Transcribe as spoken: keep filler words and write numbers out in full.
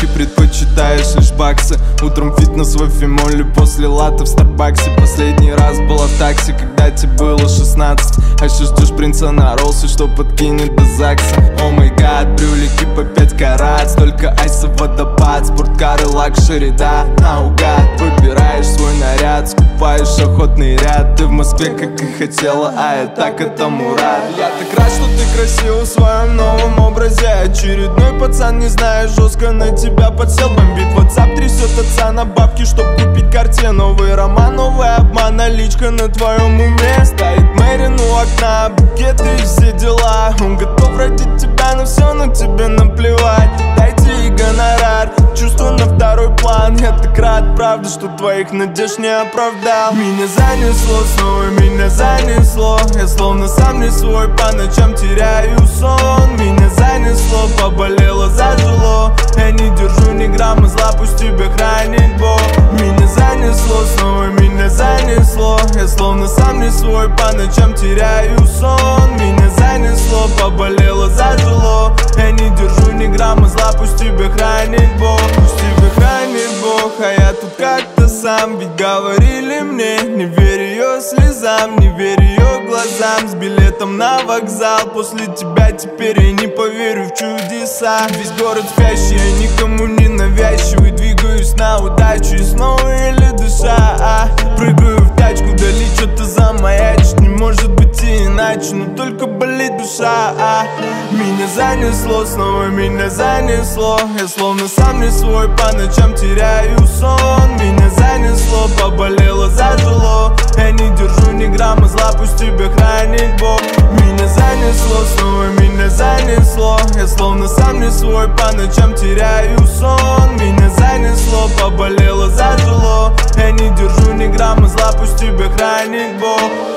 Девочки, предпочитаешь лишь баксы. Утром фитнес в эфимоле, после латте в Старбаксе. Последний раз была в такси, когда тебе было шестнадцать. А еще ждешь принца на Роллсе, что подкинет до ЗАГСа. О май гад, брюлики по пять карат, столько айса, водопад, спорткары, лакшери, да, наугад. Выбираешь свой наряд, скупаешь охотный ряд. Ты в Москве, как и хотела, а я так этому рад. Я так рад, что ты красива в своем новом образе. Очередной пацан, не знаю, жестко на тебя подсел. Бомбит WhatsApp, трясет отца на бабки, чтоб купить карте. Новый роман, новый обман, наличка на твоем уме. Стоит Мэрин у окна, букеты и все дела. Он готов ради тебя на все, но тебе наплевать. Дайте и гонорар, чувство на второй план. Я так рад, правда, что твоих надежд не оправдал. Меня занесло, снова меня занесло. Я словно сам не свой, по ночам теряю сон. Меня занесло, поболело, зажило. Я не держу ни грамма зла, пусть тебя хранит Бог. Меня занесло, снова меня занесло. Я словно сам не свой, по ночам теряю сон. Меня занесло, поболело, зажило. Я не держу ни грамма зла, пусть тебя хранит Бог. Пусть тебя хранит Бог, а я тут как-то сам. Ведь говорили мне, не верь ее слезам, не верь ее глазам. С билетом на вокзал, после тебя теперь я не поверю в чудеса. Весь город спящий, я никому не навязчивый. Двигаюсь на удачу и снова еле дыша, а. Прыгаю в тачку, вдали что-то замаячит. Не может быть и иначе, но только болит душа, а. Меня занесло, снова меня занесло. Я словно сам не свой, по ночам теряю сон. Меня занесло, поболело, зажило. Я не держу ни грамма зла, пусть тебя хранит Бог. Меня занесло, снова меня занесло. Я словно сам не свой, по ночам теряю сон. Меня занесло, поболело, зажило. Я не держу ни грамма зла, пусть тебя хранит Бог.